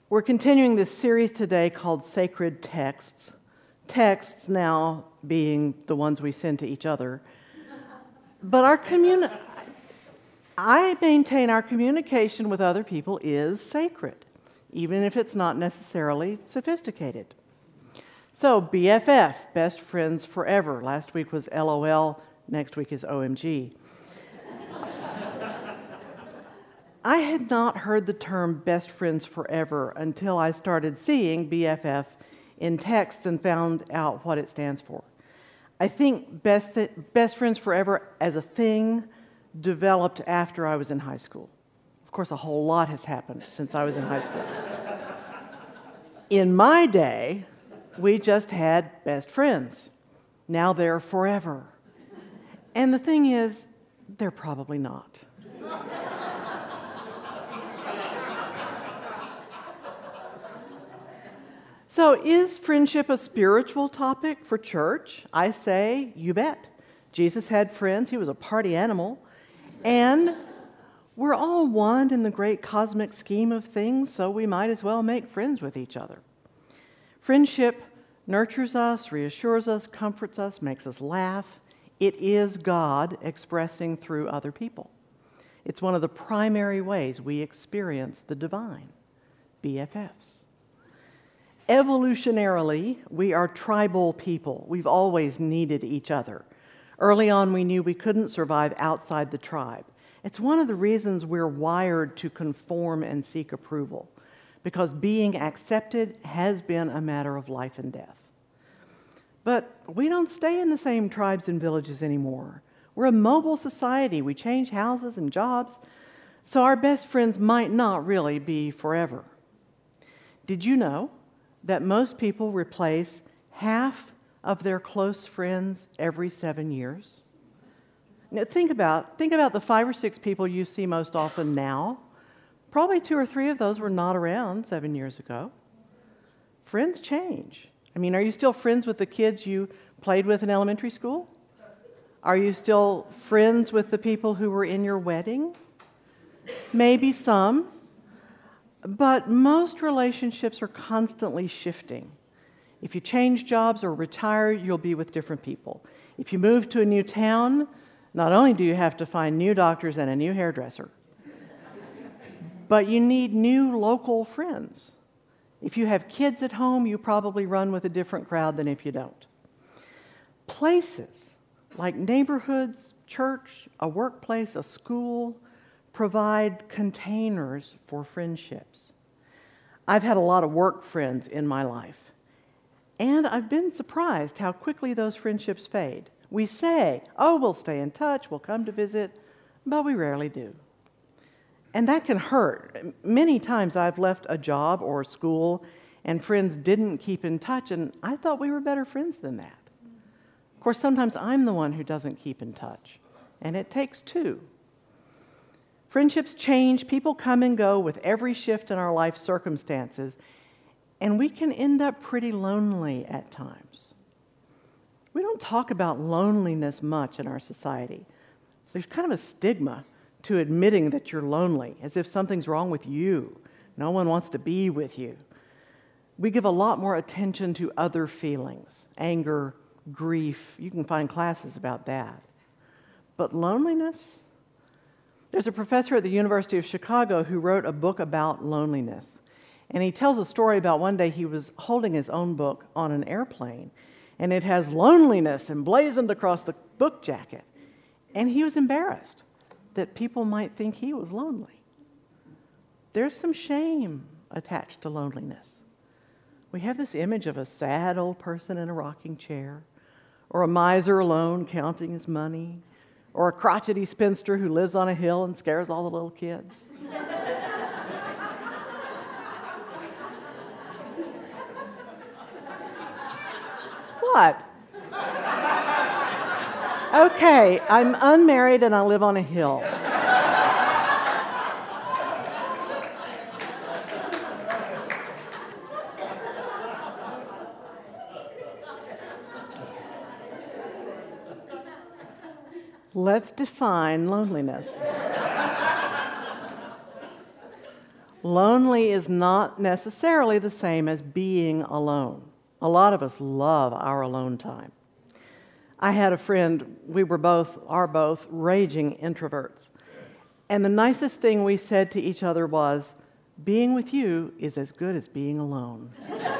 We're continuing this series today called Sacred Texts. Texts now being the ones we send to each other. But I maintain our communication with other people is sacred, even if it's not necessarily sophisticated. So BFF, best friends forever. Last week was LOL, next week is OMG. I had not heard the term best friends forever until I started seeing BFF in texts and found out what it stands for. I think best friends forever as a thing developed after I was in high school. Of course, a whole lot has happened since I was in high school. In my day, we just had best friends. Now they're forever. And the thing is, they're probably not. So is friendship a spiritual topic for church? I say, you bet. Jesus had friends. He was a party animal. And we're all one in the great cosmic scheme of things, so we might as well make friends with each other. Friendship nurtures us, reassures us, comforts us, makes us laugh. It is God expressing through other people. It's one of the primary ways we experience the divine, BFFs. Evolutionarily, we are tribal people. We've always needed each other. Early on, we knew we couldn't survive outside the tribe. It's one of the reasons we're wired to conform and seek approval, because being accepted has been a matter of life and death. But we don't stay in the same tribes and villages anymore. We're a mobile society. We change houses and jobs, so our best friends might not really be forever. Did you know that most people replace half of their close friends every 7 years? Now, think about the 5 or 6 people you see most often now. Probably 2 or 3 of those were not around 7 years ago. Friends change. I mean, are you still friends with the kids you played with in elementary school? Are you still friends with the people who were in your wedding? Maybe some. But most relationships are constantly shifting. If you change jobs or retire, you'll be with different people. If you move to a new town, not only do you have to find new doctors and a new hairdresser, but you need new local friends. If you have kids at home, you probably run with a different crowd than if you don't. Places like neighborhoods, church, a workplace, a school, provide containers for friendships. I've had a lot of work friends in my life, and I've been surprised how quickly those friendships fade. We say, oh, we'll stay in touch, we'll come to visit, but we rarely do. And that can hurt. Many times I've left a job or school and friends didn't keep in touch, and I thought we were better friends than that. Of course, sometimes I'm the one who doesn't keep in touch, and it takes two. Friendships change, people come and go with every shift in our life circumstances, and we can end up pretty lonely at times. We don't talk about loneliness much in our society. There's kind of a stigma to admitting that you're lonely, as if something's wrong with you. No one wants to be with you. We give a lot more attention to other feelings, anger, grief. You can find classes about that. But loneliness? There's a professor at the University of Chicago who wrote a book about loneliness. And he tells a story about one day he was holding his own book on an airplane, and it has loneliness emblazoned across the book jacket. And he was embarrassed that people might think he was lonely. There's some shame attached to loneliness. We have this image of a sad old person in a rocking chair, or a miser alone counting his money, or a crotchety spinster who lives on a hill and scares all the little kids. What? Okay, I'm unmarried and I live on a hill. Let's define loneliness. Lonely is not necessarily the same as being alone. A lot of us love our alone time. I had a friend, we are both raging introverts. And the nicest thing we said to each other was, being with you is as good as being alone.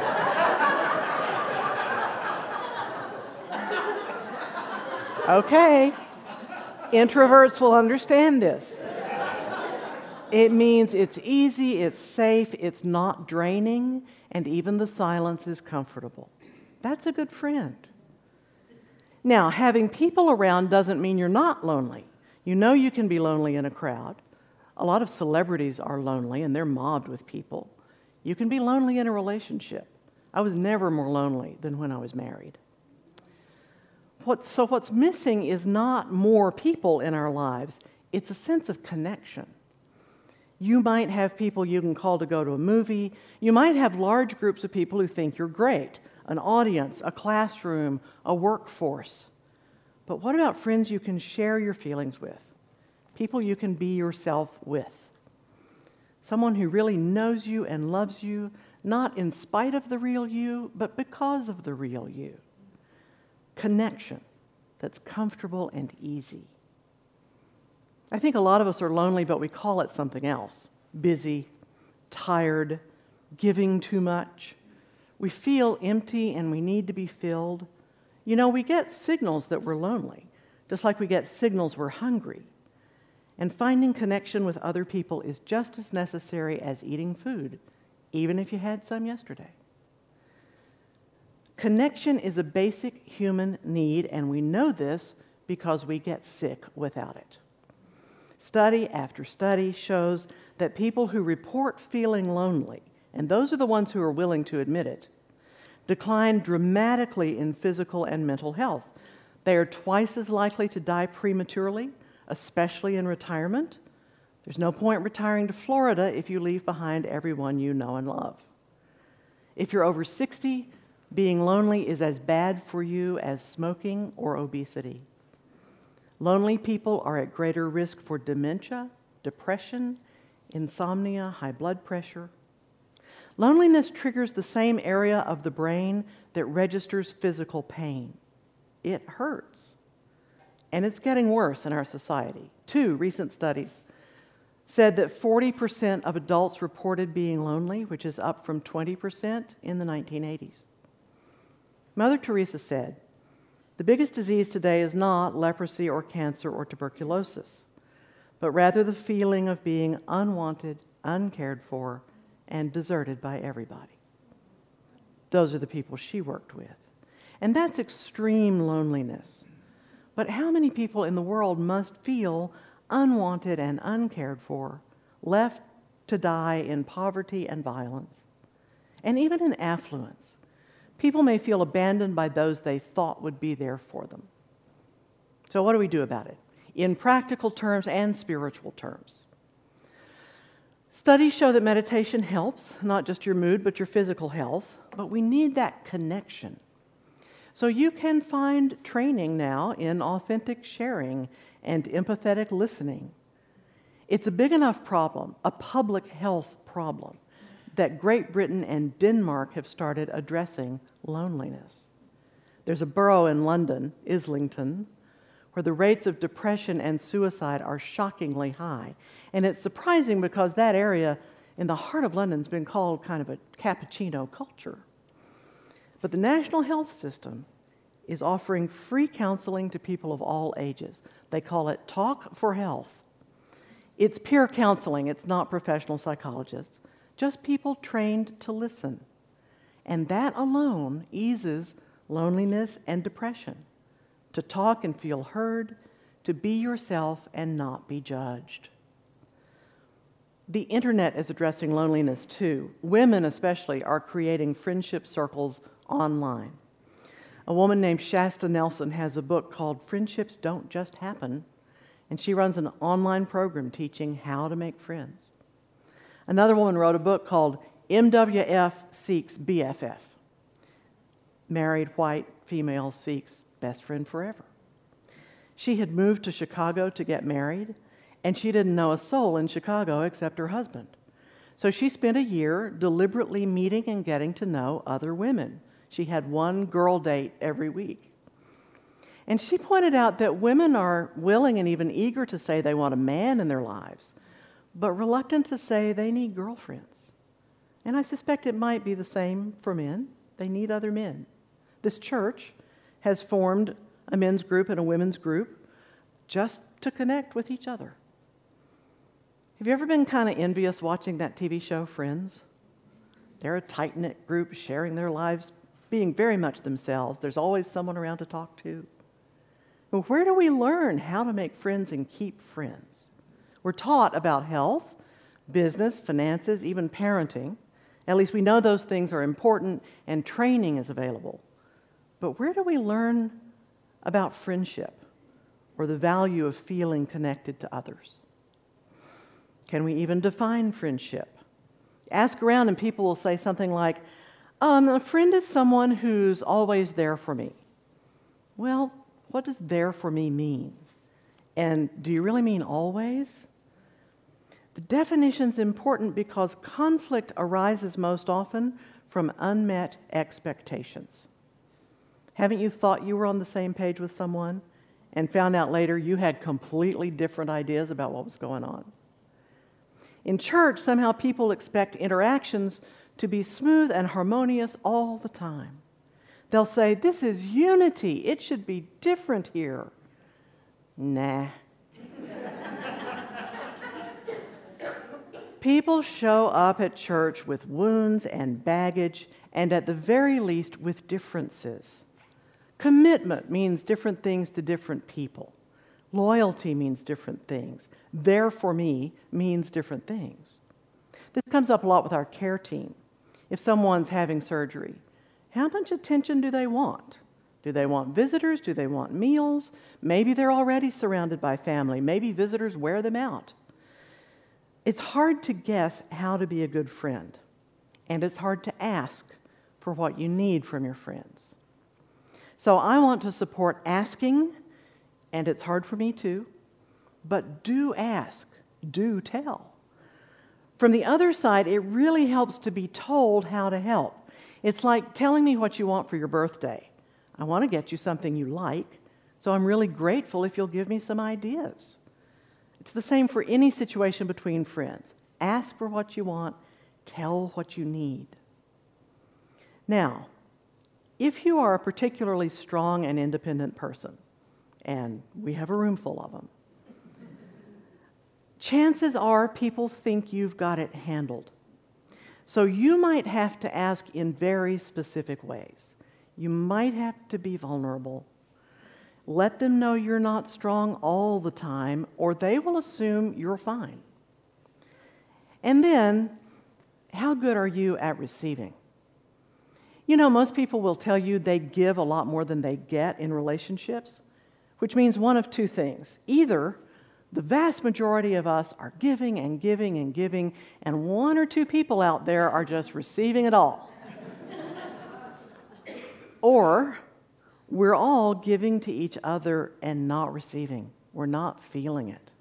Okay, introverts will understand this. It means it's easy, it's safe, it's not draining, and even the silence is comfortable. That's a good friend. Now, having people around doesn't mean you're not lonely. You know you can be lonely in a crowd. A lot of celebrities are lonely, and they're mobbed with people. You can be lonely in a relationship. I was never more lonely than when I was married. What's missing is not more people in our lives. It's a sense of connection. You might have people you can call to go to a movie. You might have large groups of people who think you're great, an audience, a classroom, a workforce. But what about friends you can share your feelings with? People you can be yourself with. Someone who really knows you and loves you, not in spite of the real you, but because of the real you. Connection that's comfortable and easy. I think a lot of us are lonely, but we call it something else. Busy, tired, giving too much. We feel empty and we need to be filled. You know, we get signals that we're lonely, just like we get signals we're hungry. And finding connection with other people is just as necessary as eating food, even if you had some yesterday. Connection is a basic human need, and we know this because we get sick without it. Study after study shows that people who report feeling lonely, and those are the ones who are willing to admit it, decline dramatically in physical and mental health. They are twice as likely to die prematurely, especially in retirement. There's no point retiring to Florida if you leave behind everyone you know and love. If you're over 60, being lonely is as bad for you as smoking or obesity. Lonely people are at greater risk for dementia, depression, insomnia, high blood pressure. Loneliness triggers the same area of the brain that registers physical pain. It hurts. And it's getting worse in our society. 2 recent studies said that 40% of adults reported being lonely, which is up from 20% in the 1980s. Mother Teresa said, "The biggest disease today is not leprosy or cancer or tuberculosis, but rather the feeling of being unwanted, uncared for, and deserted by everybody." Those are the people she worked with. And that's extreme loneliness. But how many people in the world must feel unwanted and uncared for, left to die in poverty and violence, and even in affluence? People may feel abandoned by those they thought would be there for them. So what do we do about it? In practical terms and spiritual terms. Studies show that meditation helps, not just your mood, but your physical health, but we need that connection. So you can find training now in authentic sharing and empathetic listening. It's a big enough problem, a public health problem, that Great Britain and Denmark have started addressing loneliness. There's a borough in London, Islington, where the rates of depression and suicide are shockingly high. And it's surprising because that area in the heart of London has been called kind of a cappuccino culture. But the National Health System is offering free counseling to people of all ages. They call it Talk for Health. It's peer counseling, it's not professional psychologists, just people trained to listen. And that alone eases loneliness and depression. To talk and feel heard, to be yourself and not be judged. The internet is addressing loneliness too. Women especially are creating friendship circles online. A woman named Shasta Nelson has a book called Friendships Don't Just Happen, and she runs an online program teaching how to make friends. Another woman wrote a book called MWF Seeks BFF. Married, white, female seeks best friend forever. She had moved to Chicago to get married, and she didn't know a soul in Chicago except her husband. So she spent a year deliberately meeting and getting to know other women. She had one girl date every week. And she pointed out that women are willing and even eager to say they want a man in their lives, but reluctant to say they need girlfriends. And I suspect it might be the same for men. They need other men. This church has formed a men's group and a women's group just to connect with each other. Have you ever been kind of envious watching that TV show, Friends? They're a tight-knit group sharing their lives, being very much themselves. There's always someone around to talk to. But where do we learn how to make friends and keep friends? We're taught about health, business, finances, even parenting. At least we know those things are important and training is available. But where do we learn about friendship or the value of feeling connected to others? Can we even define friendship? Ask around and people will say something like, a friend is someone who's always there for me. Well, what does there for me mean? And do you really mean always? The definition's important because conflict arises most often from unmet expectations. Haven't you thought you were on the same page with someone and found out later you had completely different ideas about what was going on? In church, somehow people expect interactions to be smooth and harmonious all the time. They'll say, this is unity. It should be different here. Nah. People show up at church with wounds and baggage, and at the very least with differences. Commitment means different things to different people. Loyalty means different things. There for me means different things. This comes up a lot with our care team. If someone's having surgery, how much attention do they want? Do they want visitors? Do they want meals? Maybe they're already surrounded by family. Maybe visitors wear them out. It's hard to guess how to be a good friend, and it's hard to ask for what you need from your friends. So I want to support asking, and it's hard for me too, but do ask, do tell. From the other side, it really helps to be told how to help. It's like telling me what you want for your birthday. I want to get you something you like, so I'm really grateful if you'll give me some ideas. It's the same for any situation between friends. Ask for what you want, tell what you need. Now, if you are a particularly strong and independent person, and we have a room full of them, chances are people think you've got it handled. So you might have to ask in very specific ways. You might have to be vulnerable. Let them know you're not strong all the time, or they will assume you're fine. And then, how good are you at receiving? You know, most people will tell you they give a lot more than they get in relationships, which means one of two things. Either the vast majority of us are giving and giving and giving, and one or two people out there are just receiving it all. Or we're all giving to each other and not receiving. We're not feeling it.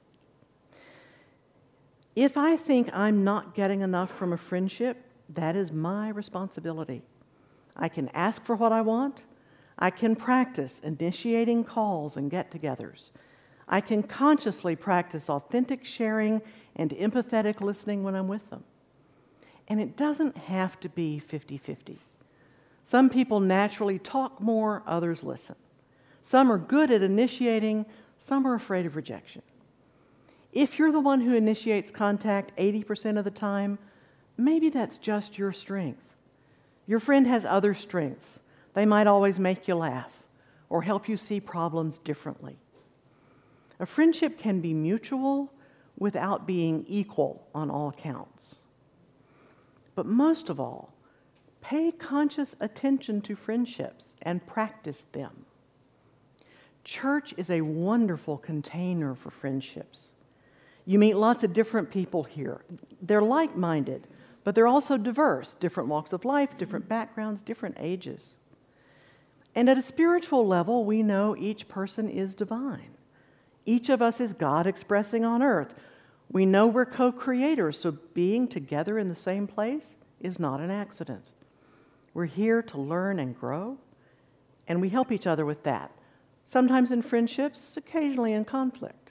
If I think I'm not getting enough from a friendship, that is my responsibility. I can ask for what I want. I can practice initiating calls and get-togethers. I can consciously practice authentic sharing and empathetic listening when I'm with them. And it doesn't have to be 50-50. Some people naturally talk more, others listen. Some are good at initiating, some are afraid of rejection. If you're the one who initiates contact 80% of the time, maybe that's just your strength. Your friend has other strengths. They might always make you laugh or help you see problems differently. A friendship can be mutual without being equal on all counts. But most of all, pay conscious attention to friendships and practice them. Church is a wonderful container for friendships. You meet lots of different people here. They're like-minded, but they're also diverse, different walks of life, different backgrounds, different ages. And at a spiritual level, we know each person is divine. Each of us is God expressing on earth. We know we're co-creators, so being together in the same place is not an accident. We're here to learn and grow, and we help each other with that, sometimes in friendships, occasionally in conflict.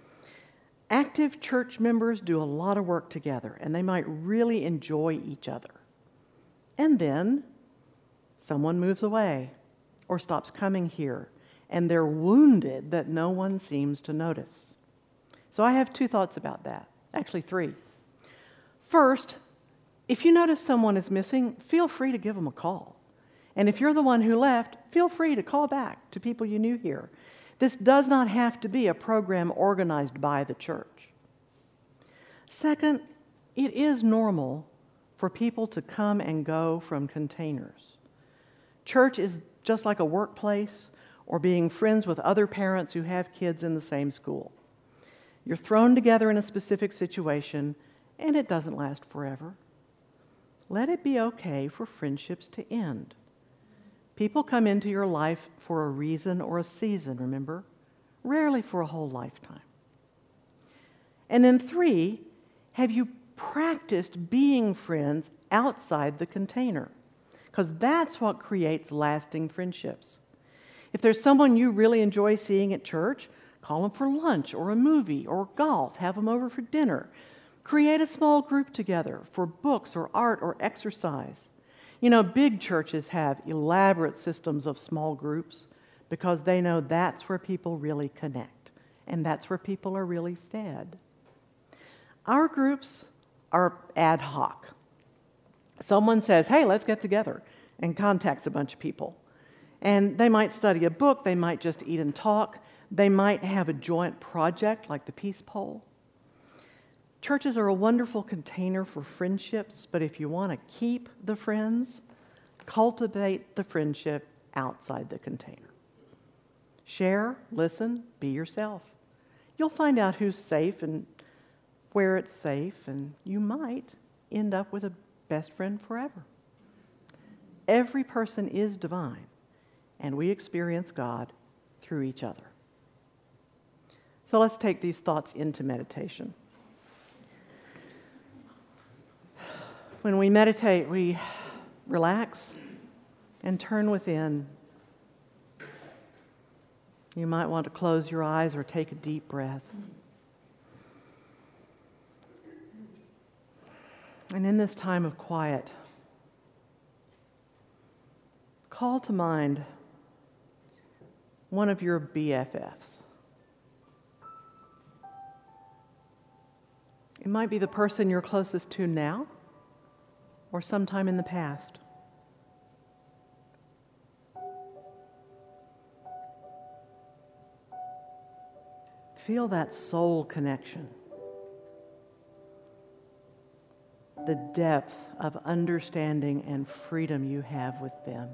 Active church members do a lot of work together, and they might really enjoy each other. And then someone moves away or stops coming here, and they're wounded that no one seems to notice. So I have 2 thoughts about that, actually 3. First, if you notice someone is missing, feel free to give them a call. And if you're the one who left, feel free to call back to people you knew here. This does not have to be a program organized by the church. Second, it is normal for people to come and go from containers. Church is just like a workplace or being friends with other parents who have kids in the same school. You're thrown together in a specific situation, and it doesn't last forever. Let it be okay for friendships to end. People come into your life for a reason or a season, remember? Rarely for a whole lifetime. And then 3, have you practiced being friends outside the container? Because that's what creates lasting friendships. If there's someone you really enjoy seeing at church, call them for lunch or a movie or golf, have them over for dinner. Create a small group together for books or art or exercise. You know, big churches have elaborate systems of small groups because they know that's where people really connect and that's where people are really fed. Our groups are ad hoc. Someone says, hey, let's get together, and contacts a bunch of people. And they might study a book, they might just eat and talk, they might have a joint project like the Peace Pole. Churches are a wonderful container for friendships, but if you want to keep the friends, cultivate the friendship outside the container. Share, listen, be yourself. You'll find out who's safe and where it's safe, and you might end up with a best friend forever. Every person is divine, and we experience God through each other. So let's take these thoughts into meditation. When we meditate, we relax and turn within. You might want to close your eyes or take a deep breath. And in this time of quiet, call to mind one of your BFFs. It might be the person you're closest to now or sometime in the past. Feel that soul connection, the depth of understanding and freedom you have with them.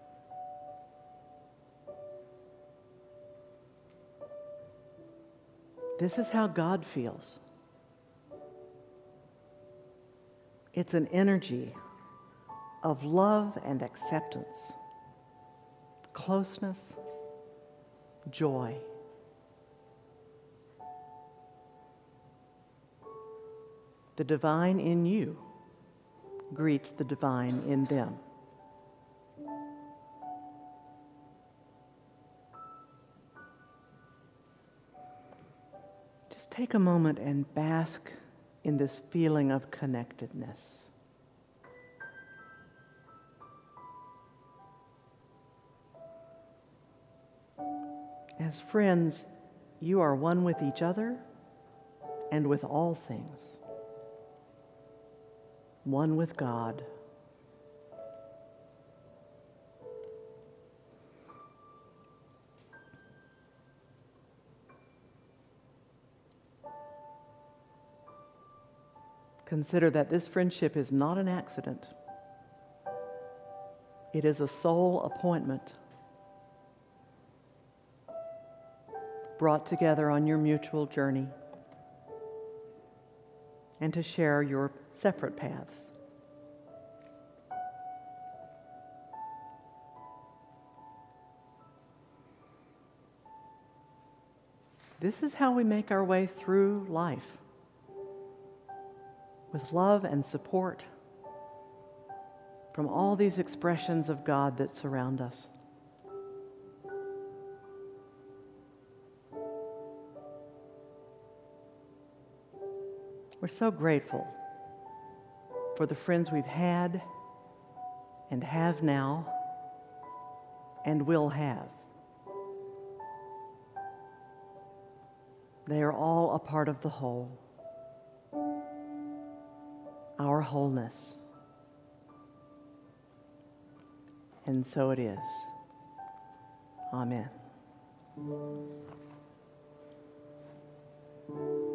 This is how God feels. It's an energy of love and acceptance, closeness, joy. The divine in you greets the divine in them. Just take a moment and bask in this feeling of connectedness. As friends, you are one with each other and with all things. One with God. Consider that this friendship is not an accident. It is a soul appointment brought together on your mutual journey and to share your separate paths. This is how we make our way through life, with love and support from all these expressions of God that surround us. We're so grateful for the friends we've had and have now and will have. They are all a part of the whole, our wholeness. And so it is. Amen.